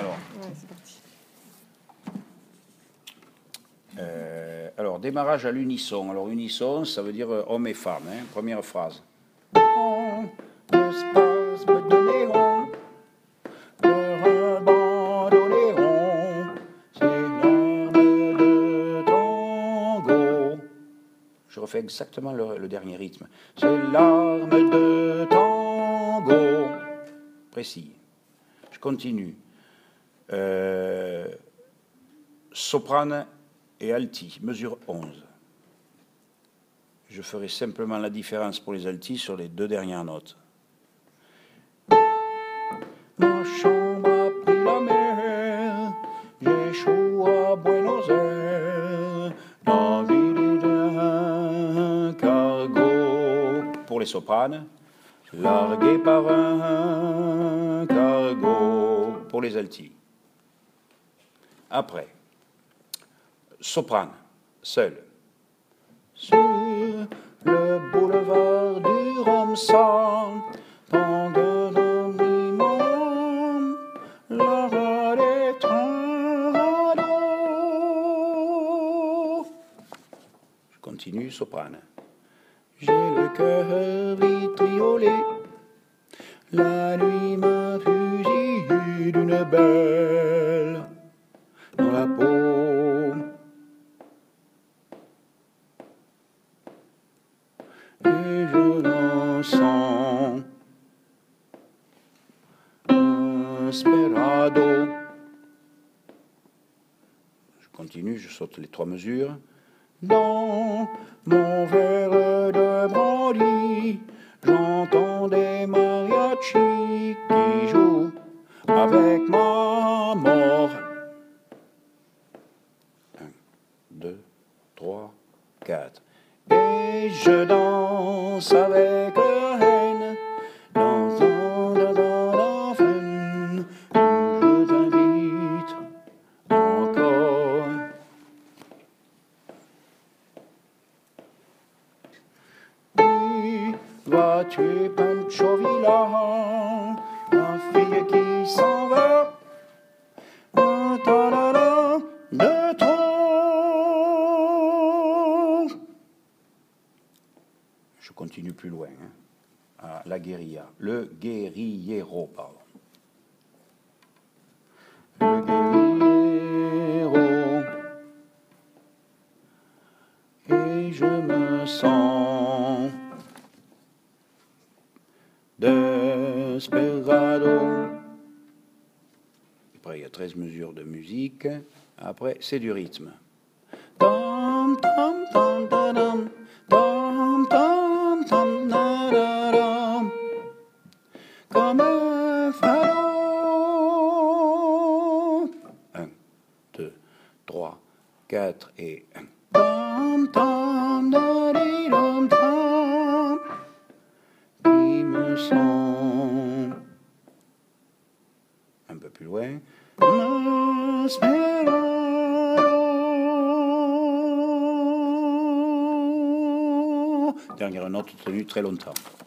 Alors. Ouais, c'est parti. Alors, démarrage à l'unisson. Alors, unisson, ça veut dire homme et femme. Hein. Première phrase. L'espace me donneront, leur abandonneront, c'est l'arme de tango. Je refais exactement le dernier rythme. C'est l'arme de tango. Précis. Je continue. Soprane et alti, mesure 11. Je ferai simplement la différence pour les altis sur les deux dernières notes. Ma chambre a pris la mer, j'échoue à Buenos Aires, la vie d'un cargo. Pour les sopranes, largué par un cargo. Pour les altis. Après, soprane, seul. Sur le boulevard du Ramsar, pendant un immense, la des trados. Je continue, soprane. J'ai le cœur vitriolé, la nuit m'a fusillé d'une belle dans la peau. Et je l'en sens Desperado. Je continue, je saute les trois mesures. Dans mon verre de brandy, j'entends des mariachis qui jouent avec ma mort. 1, 2, 3, 4. Et je danse avec la haine dans la fun. Je t'invite encore. Oui, va tuer Pancho Villa, la fille qui s'en va. De toi. Je continue plus loin. Hein, à la guérilla. Le guerriero, pardon. Le guerriero. Et je me sens desperado. Après, il y a 13 mesures de musique. Après, c'est du rythme. Tam, tam, tam, tam, tam, tam, tam, tam, comme un pharaon. 1, 2, 3, 4 et 1. Tam, tam, tam, tam, qui me sent un peu plus loin. Dernière note tenue très longtemps.